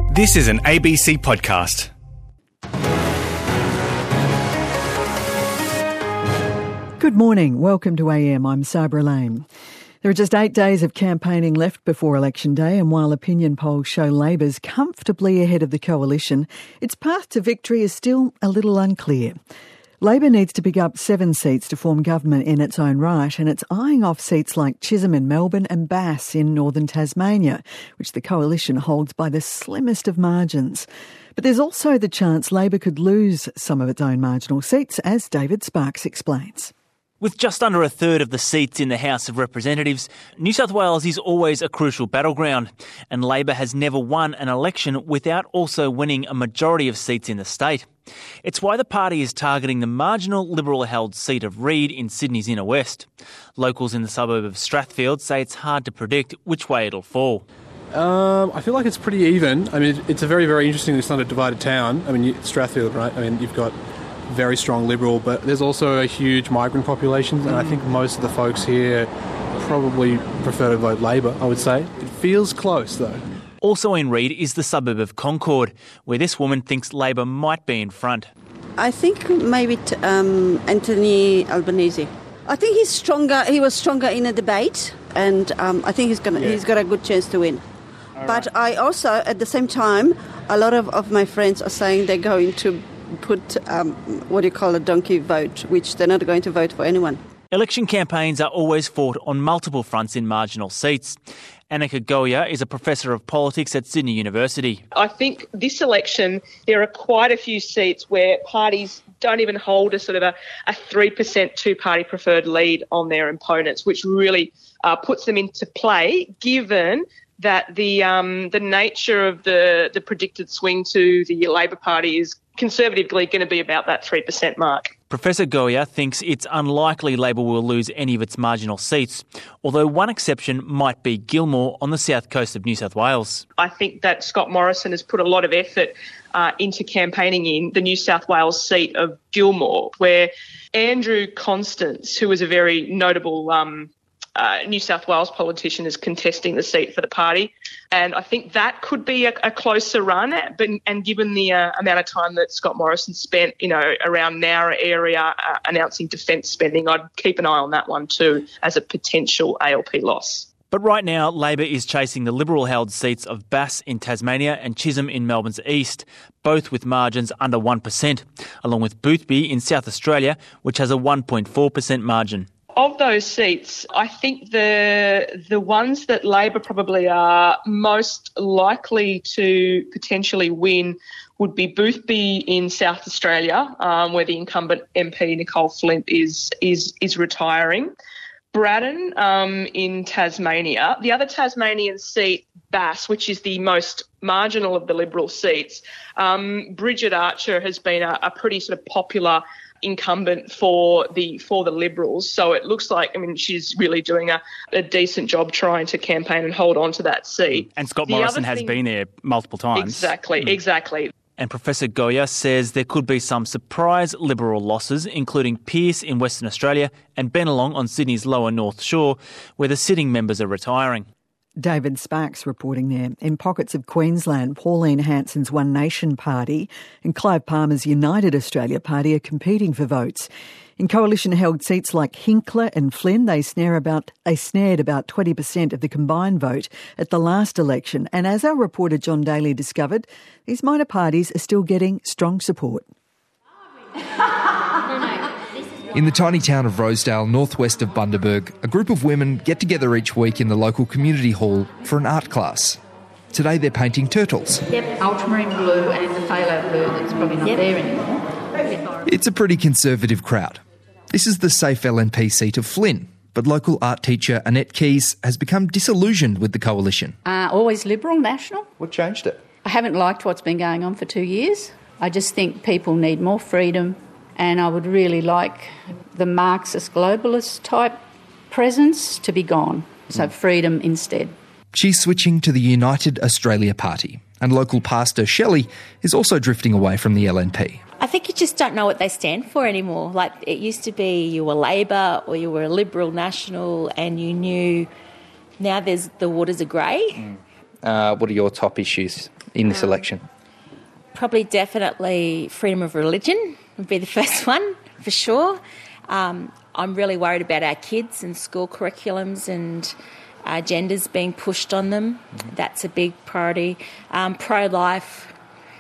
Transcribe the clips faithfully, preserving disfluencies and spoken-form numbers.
This is an A B C podcast. Good morning. Welcome to A M. I'm Sabra Lane. There are just eight days of campaigning left before election day, and while opinion polls show Labor's comfortably ahead of the coalition, its path to victory is still a little unclear. Labor needs to pick up seven seats to form government in its own right, and it's eyeing off seats like Chisholm in Melbourne and Bass in northern Tasmania, which the coalition holds by the slimmest of margins. But there's also the chance Labor could lose some of its own marginal seats, as David Sparks explains. With just under a third of the seats in the House of Representatives, New South Wales is always a crucial battleground, and Labor has never won an election without also winning a majority of seats in the state. It's why the party is targeting the marginal Liberal-held seat of Reid in Sydney's inner west. Locals in the suburb of Strathfield say it's hard to predict which way it'll fall. Um, I feel like it's pretty even. I mean, it's a very, very interesting, it's not a divided town. I mean, you, Strathfield, right? I mean, you've got very strong Liberal, but there's also a huge migrant population, and I think most of the folks here probably prefer to vote Labor, I would say. It feels close, though. Also in Reid is the suburb of Concord, where this woman thinks Labor might be in front. I think maybe t- um, Anthony Albanese. I think he's stronger. He was stronger in a debate, and um, I think he's gonna, yeah. he's got a good chance to win. All but right. I also, at the same time, a lot of, of my friends are saying they're going to put, um, what do you call a donkey vote, which they're not going to vote for anyone. Election campaigns are always fought on multiple fronts in marginal seats. Annika Goya is a professor of politics at Sydney University. I think this election, there are quite a few seats where parties don't even hold a sort of a, a three percent two-party preferred lead on their opponents, which really uh, puts them into play, given that the um, the nature of the, the predicted swing to the Labor Party is conservatively going to be about that three percent mark. Professor Goya thinks it's unlikely Labor will lose any of its marginal seats, although one exception might be Gilmore on the south coast of New South Wales. I think that Scott Morrison has put a lot of effort uh, into campaigning in the New South Wales seat of Gilmore, where Andrew Constance, who was a very notable um, Uh, New South Wales politician, is contesting the seat for the party, and I think that could be a, a closer run. But and given the uh, amount of time that Scott Morrison spent, you know, around Nowra area uh, announcing defence spending, I'd keep an eye on that one too as a potential A L P loss. But right now, Labor is chasing the Liberal-held seats of Bass in Tasmania and Chisholm in Melbourne's east, both with margins under one percent, along with Boothby in South Australia, which has a one point four percent margin. Of those seats, I think the the ones that Labor probably are most likely to potentially win would be Boothby in South Australia, um, where the incumbent M P Nicole Flint is is is retiring. Braddon um, in Tasmania. The other Tasmanian seat, Bass, which is the most marginal of the Liberal seats, um, Bridget Archer has been a, a pretty sort of popular incumbent for the for the Liberals, so it looks like, I mean, she's really doing a, a decent job trying to campaign and hold on to that seat. And Scott the Morrison has thing, been there multiple times. Exactly, mm. exactly. And Professor Goya says there could be some surprise Liberal losses, including Pearce in Western Australia and Bennelong on Sydney's lower North Shore, where the sitting members are retiring. David Sparks reporting there. In pockets of Queensland, Pauline Hanson's One Nation Party and Clive Palmer's United Australia Party are competing for votes. In coalition-held seats like Hinkler and Flynn, they snare about they snared about twenty percent of the combined vote at the last election. And as our reporter John Daly discovered, these minor parties are still getting strong support. In the tiny town of Rosedale, northwest of Bundaberg, a group of women get together each week in the local community hall for an art class. Today they're painting turtles. Yep, ultramarine blue and the phthalo blue that's probably not yep. there anymore. It's a pretty conservative crowd. This is the safe L N P seat of Flynn, but local art teacher Annette Keys has become disillusioned with the coalition. Uh, always Liberal, National. What changed it? I haven't liked what's been going on for two years. I just think people need more freedom, and I would really like the Marxist globalist type presence to be gone. So mm. freedom instead. She's switching to the United Australia Party, and local pastor Shelley is also drifting away from the L N P. I think you just don't know what they stand for anymore. Like, it used to be you were Labor or you were a Liberal National and you knew. Now there's the waters are grey. Mm. Uh, what are your top issues in this um, election? Probably definitely freedom of religion would be the first one, for sure. Um, I'm really worried about our kids and school curriculums and agendas being pushed on them. Mm-hmm. That's a big priority. Um, pro-life,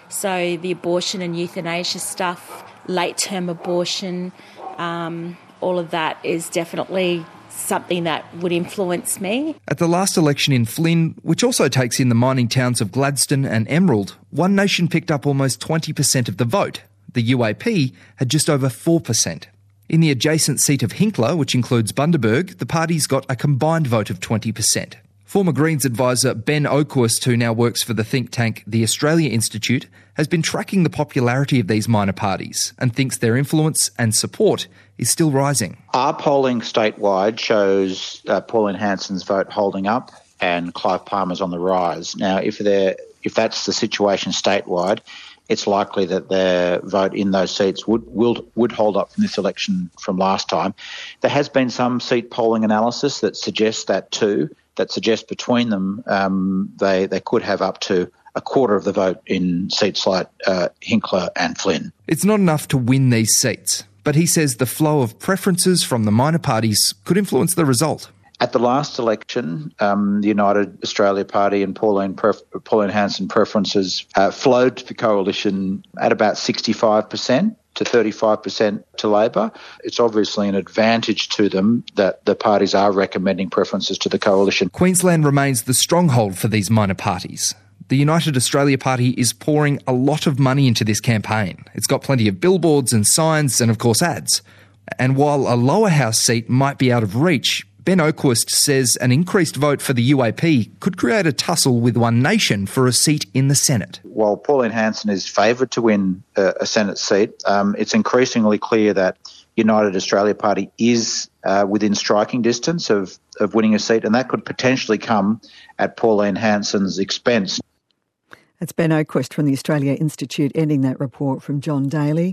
so the abortion and euthanasia stuff, late-term abortion, um, all of that is definitely something that would influence me. At the last election in Flynn, which also takes in the mining towns of Gladstone and Emerald, One Nation picked up almost twenty percent of the vote. The U A P had just over four percent. In the adjacent seat of Hinkler, which includes Bundaberg, the parties got a combined vote of twenty percent. Former Greens advisor Ben Oakhurst, who now works for the think tank The Australia Institute, has been tracking the popularity of these minor parties and thinks their influence and support is still rising. Our polling statewide shows uh, Pauline Hanson's vote holding up and Clive Palmer's on the rise. Now, if they're, if that's the situation statewide, it's likely that their vote in those seats would will, would hold up from this election from last time. There has been some seat polling analysis that suggests that too, that suggests between them um, they, they could have up to a quarter of the vote in seats like uh, Hinkler and Flynn. It's not enough to win these seats, but he says the flow of preferences from the minor parties could influence the result. At the last election, um, the United Australia Party and Pauline, Pref- Pauline Hanson preferences uh, flowed to the coalition at about sixty-five percent to thirty-five percent to Labor. It's obviously an advantage to them that the parties are recommending preferences to the coalition. Queensland remains the stronghold for these minor parties. The United Australia Party is pouring a lot of money into this campaign. It's got plenty of billboards and signs and, of course, ads. And while a lower house seat might be out of reach, Ben Oakhurst says an increased vote for the U A P could create a tussle with One Nation for a seat in the Senate. While Pauline Hanson is favoured to win a, a Senate seat, um, it's increasingly clear that United Australia Party is uh, within striking distance of, of winning a seat, and that could potentially come at Pauline Hanson's expense. That's Ben Oakhurst from the Australia Institute, ending that report from John Daly.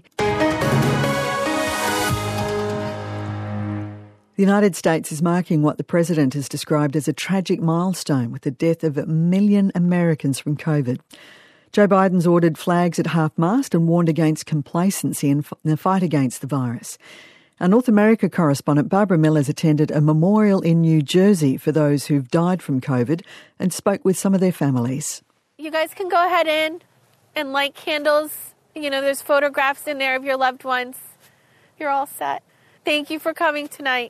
The United States is marking what the President has described as a tragic milestone with the death of a million Americans from COVID. Joe Biden's ordered flags at half-mast and warned against complacency in the fight against the virus. Our North America correspondent Barbara Miller's attended a memorial in New Jersey for those who've died from COVID and spoke with some of their families. You guys can go ahead in and light candles. You know, there's photographs in there of your loved ones. You're all set. Thank you for coming tonight.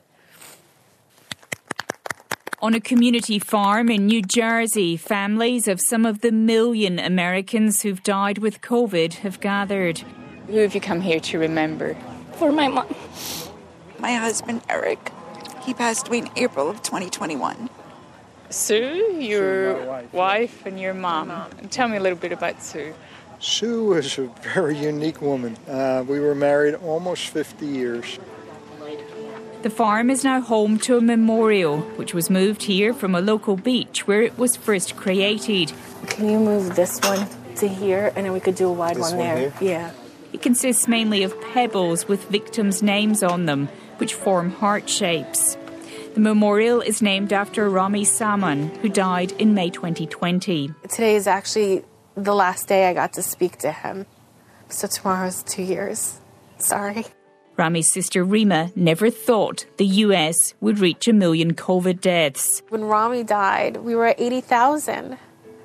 On a community farm in New Jersey, families of some of the million Americans who've died with COVID have gathered. Who have you come here to remember? For my mom. My husband, Eric. He passed away in April of twenty twenty-one. Sue, your wife, wife and your mom. mom. Tell me a little bit about Sue. Sue was a very unique woman. Uh, we were married almost fifty years. The farm is now home to a memorial, which was moved here from a local beach where it was first created. Can you move this one to here, and then we could do a wide this one, one there? Here? Yeah. It consists mainly of pebbles with victims' names on them, which form heart shapes. The memorial is named after Rami Salman, who died in May twenty twenty. Today is actually the last day I got to speak to him. So tomorrow's two years. Sorry. Rami's sister Rima never thought the U S would reach a million COVID deaths. When Rami died, we were at eighty thousand.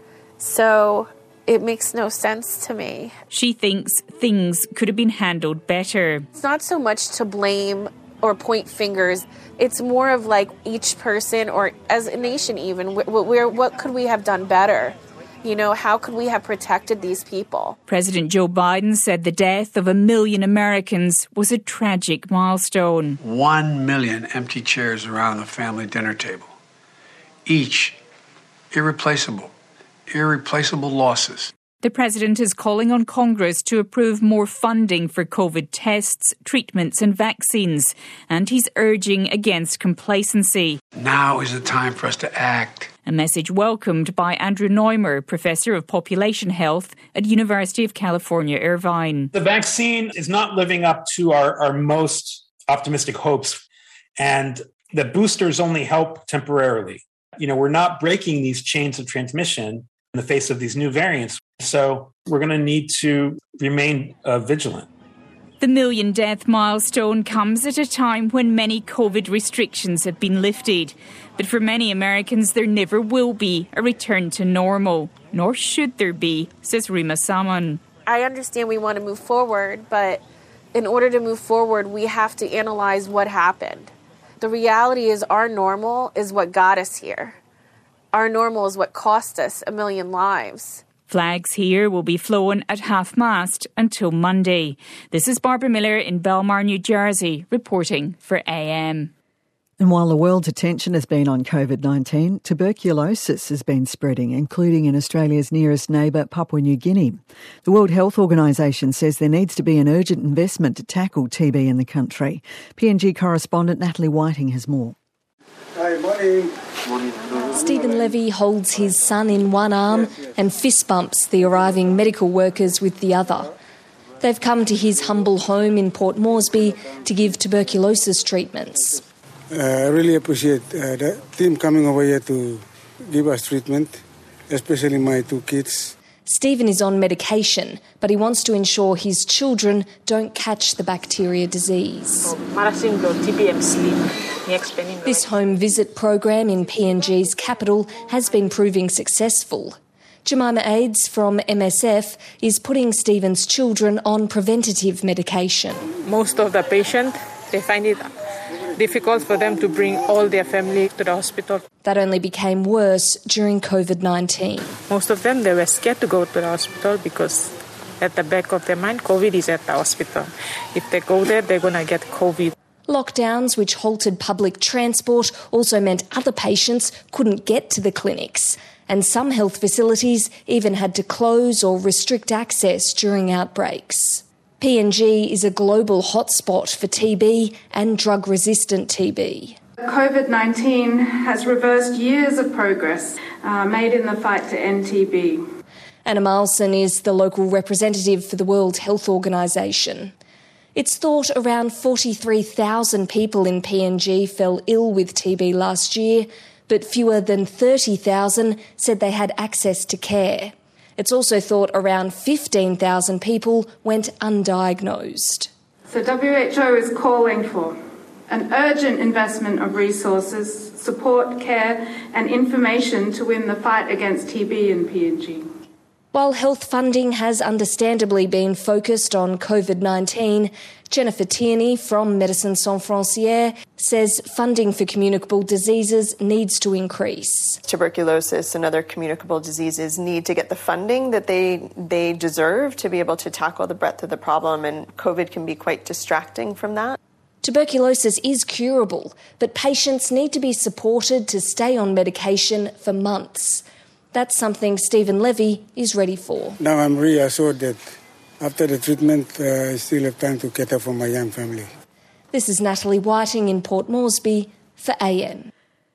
So it makes no sense to me. She thinks things could have been handled better. It's not so much to blame or point fingers. It's more of like each person, or as a nation even, where what could we have done better? You know, how could we have protected these people? President Joe Biden said the death of a million Americans was a tragic milestone. One million empty chairs around the family dinner table. Each irreplaceable, irreplaceable losses. The president is calling on Congress to approve more funding for COVID tests, treatments and vaccines, and he's urging against complacency. Now is the time for us to act. A message welcomed by Andrew Neumer, Professor of Population Health at University of California, Irvine. The vaccine is not living up to our, our most optimistic hopes, and the boosters only help temporarily. You know, we're not breaking these chains of transmission. in the face of these new variants. So we're going to need to remain uh, vigilant. The million death milestone comes at a time when many COVID restrictions have been lifted. But for many Americans, there never will be a return to normal, nor should there be, says Rima Saman. I understand we want to move forward, but in order to move forward, we have to analyze what happened. The reality is our normal is what got us here. Our normal is what cost us a million lives. Flags here will be flown at half-mast until Monday. This is Barbara Miller in Belmar, New Jersey, reporting for A M. And while the world's attention has been on COVID nineteen, tuberculosis has been spreading, including in Australia's nearest neighbour, Papua New Guinea. The World Health Organisation says there needs to be an urgent investment to tackle T B in the country. P N G correspondent Natalie Whiting has more. Hi, morning. Stephen Levy holds his son in one arm and fist bumps the arriving medical workers with the other. They've come to his humble home in Port Moresby to give tuberculosis treatments. Uh, I really appreciate uh, the team coming over here to give us treatment, especially my two kids. Stephen is on medication, but he wants to ensure his children don't catch the bacteria disease. This home visit program in P N G's capital has been proving successful. Jemima Aids from M S F is putting Stephen's children on preventative medication. Most of the patients, they find it difficult for them to bring all their family to the hospital. That only became worse during COVID nineteen. Most of them, they were scared to go to the hospital because at the back of their mind, COVID is at the hospital. If they go there, they're going to get COVID. Lockdowns, which halted public transport, also meant other patients couldn't get to the clinics. And some health facilities even had to close or restrict access during outbreaks. P N G is a global hotspot for T B and drug-resistant T B. COVID nineteen has reversed years of progress uh, made in the fight to end T B. Anna Milson is the local representative for the World Health Organisation. It's thought around forty-three thousand people in P N G fell ill with T B last year, but fewer than thirty thousand said they had access to care. It's also thought around fifteen thousand people went undiagnosed. So W H O is calling for an urgent investment of resources, support, care and information to win the fight against T B in P N G. While health funding has understandably been focused on COVID nineteen, Jennifer Tierney from Médecins Sans Frontières says funding for communicable diseases needs to increase. Tuberculosis and other communicable diseases need to get the funding that they they deserve to be able to tackle the breadth of the problem, and COVID can be quite distracting from that. Tuberculosis is curable, but patients need to be supported to stay on medication for months. That's something Stephen Levy is ready for. Now I'm reassured that after the treatment, uh, I still have time to cater for my young family. This is Natalie Whiting in Port Moresby for A M.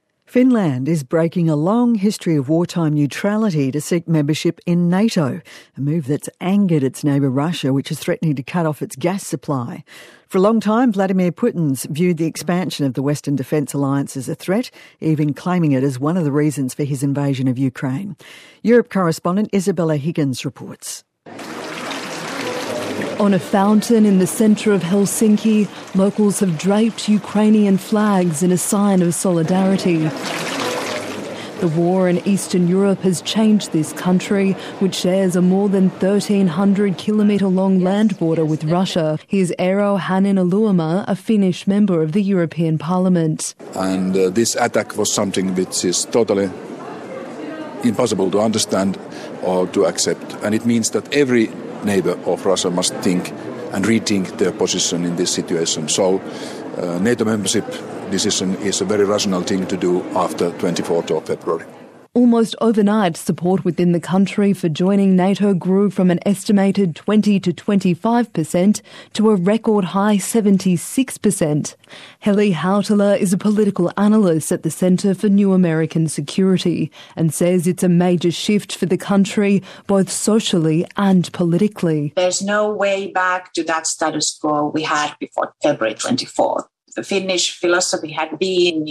Finland is breaking a long history of wartime neutrality to seek membership in NATO, a move that's angered its neighbour Russia, which is threatening to cut off its gas supply. For a long time, Vladimir Putin's viewed the expansion of the Western Defence Alliance as a threat, even claiming it as one of the reasons for his invasion of Ukraine. Europe correspondent Isabella Higgins reports. On a fountain in the centre of Helsinki, locals have draped Ukrainian flags in a sign of solidarity. The war in Eastern Europe has changed this country, which shares a more than thirteen hundred kilometre long land border with Russia. Here's Eero Heinäluoma, a Finnish member of the European Parliament. And uh, this attack was something which is totally impossible to understand or to accept. And it means that every neighbour of Russia must think and rethink their position in this situation. So uh, NATO membership decision is a very rational thing to do after twenty-fourth of February. Almost overnight, support within the country for joining NATO grew from an estimated twenty to twenty-five percent to a record high seventy-six percent. Heli Hautala is a political analyst at the Centre for New American Security and says it's a major shift for the country, both socially and politically. There's no way back to that status quo we had before February twenty-fourth. The Finnish philosophy had been, you know,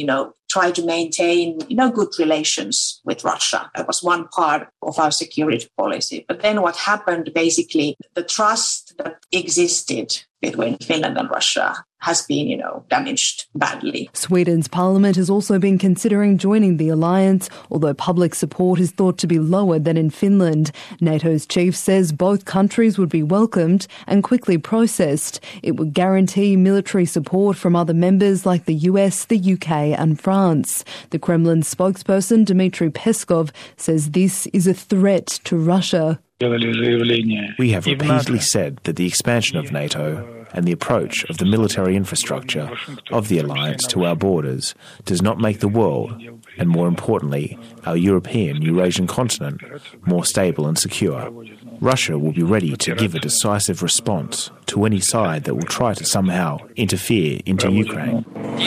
try to maintain, you know, good relations with Russia. That was one part of our security policy. But then what happened, basically, the trust that existed between Finland and Russia has been, you know, damaged badly. Sweden's parliament has also been considering joining the alliance, although public support is thought to be lower than in Finland. NATO's chief says both countries would be welcomed and quickly processed. It would guarantee military support from other members like the U S, the U K and France. The Kremlin spokesperson Dmitry Peskov says this is a threat to Russia. We have repeatedly said that the expansion of NATO and the approach of the military infrastructure of the alliance to our borders does not make the world, and more importantly, our European Eurasian continent, more stable and secure. Russia will be ready to give a decisive response to any side that will try to somehow interfere into Ukraine.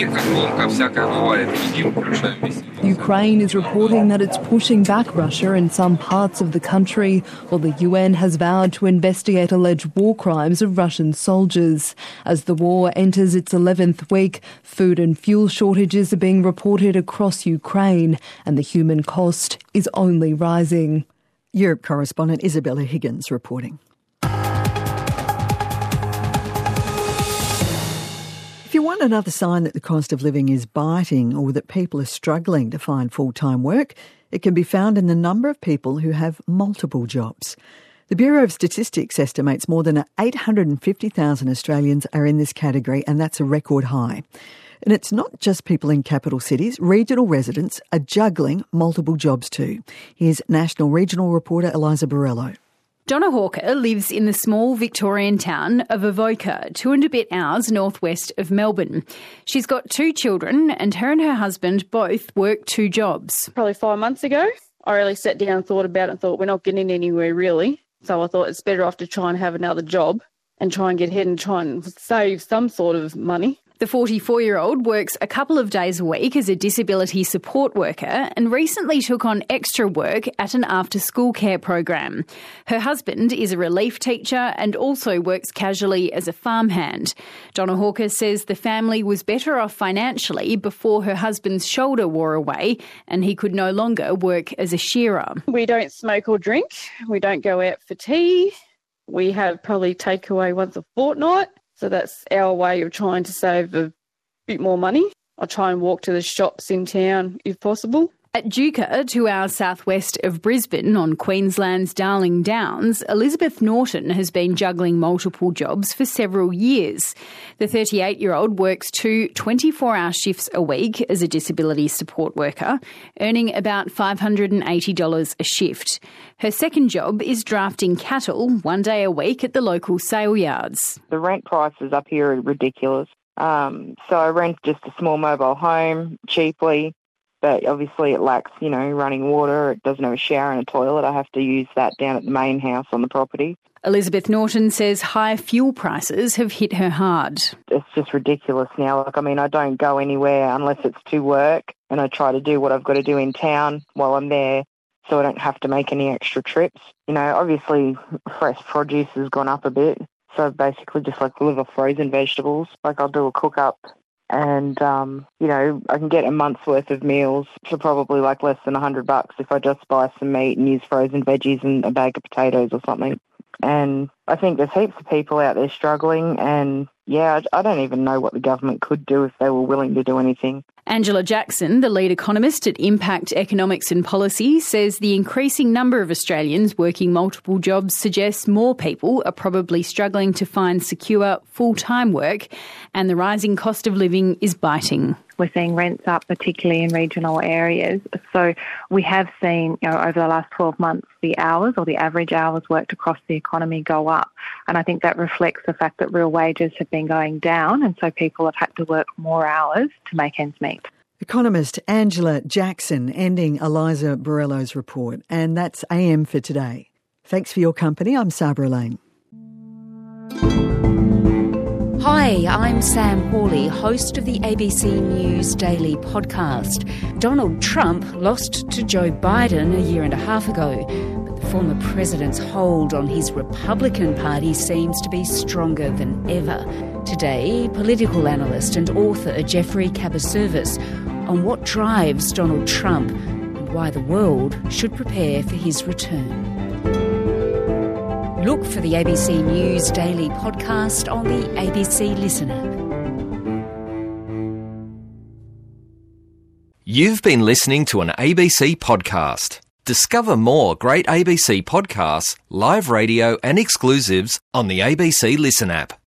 Ukraine is reporting that it's pushing back Russia in some parts of the country, while the U N has vowed to investigate alleged war crimes of Russian soldiers. As the war enters its eleventh week, food and fuel shortages are being reported across Ukraine, and the human cost is only rising. Europe correspondent Isabella Higgins reporting. If you want another sign that the cost of living is biting or that people are struggling to find full-time work, it can be found in the number of people who have multiple jobs. The Bureau of Statistics estimates more than eight hundred fifty thousand Australians are in this category, and that's a record high. And it's not just people in capital cities. Regional residents are juggling multiple jobs too. Here's National Regional reporter Eliza Borrello. Donna Hawker lives in the small Victorian town of Avoca, two and a bit hours northwest of Melbourne. She's got two children, and her and her husband both work two jobs. Probably five months ago, I really sat down and thought about it and thought we're not getting anywhere really. So I thought it's better off to try and have another job and try and get ahead and try and save some sort of money. The forty-four-year-old works a couple of days a week as a disability support worker and recently took on extra work at an after-school care program. Her husband is a relief teacher and also works casually as a farmhand. Donna Hawker says the family was better off financially before her husband's shoulder wore away and he could no longer work as a shearer. We don't smoke or drink. We don't go out for tea. We have probably takeaway once a fortnight. So that's our way of trying to save a bit more money. I try and walk to the shops in town if possible. At Duca, two hours southwest of Brisbane on Queensland's Darling Downs, Elizabeth Norton has been juggling multiple jobs for several years. The thirty-eight-year-old works two twenty-four-hour shifts a week as a disability support worker, earning about five hundred eighty dollars a shift. Her second job is drafting cattle one day a week at the local sale yards. The rent prices up here are ridiculous. Um, so I rent just a small mobile home cheaply. But obviously it lacks, you know, running water. It doesn't have a shower and a toilet. I have to use that down at the main house on the property. Elizabeth Norton says high fuel prices have hit her hard. It's just ridiculous now. Like, I mean, I don't go anywhere unless it's to work, and I try to do what I've got to do in town while I'm there so I don't have to make any extra trips. You know, obviously fresh produce has gone up a bit. So I basically just like live off frozen vegetables. Like I'll do a cook-up. And, um, you know, I can get a month's worth of meals for probably like less than a hundred bucks if I just buy some meat and use frozen veggies and a bag of potatoes or something. And I think there's heaps of people out there struggling. And, yeah, I don't even know what the government could do if they were willing to do anything. Angela Jackson, the lead economist at Impact Economics and Policy, says the increasing number of Australians working multiple jobs suggests more people are probably struggling to find secure full-time work, and the rising cost of living is biting. We're seeing rents up, particularly in regional areas. So we have seen, you know, over the last twelve months, the hours or the average hours worked across the economy go up. And I think that reflects the fact that real wages have been going down, and so people have had to work more hours to make ends meet. Economist Angela Jackson ending Eliza Borrello's report. And that's A M for today. Thanks for your company. I'm Sabra Lane. Hi, I'm Sam Hawley, host of the A B C News Daily podcast. Donald Trump lost to Joe Biden a year and a half ago, but the former president's hold on his Republican Party seems to be stronger than ever. Today, political analyst and author Jeffrey Cabaservis on what drives Donald Trump and why the world should prepare for his return. Look for the A B C News Daily podcast on the A B C Listen app. You've been listening to an A B C podcast. Discover more great A B C podcasts, live radio and exclusives on the A B C Listen app.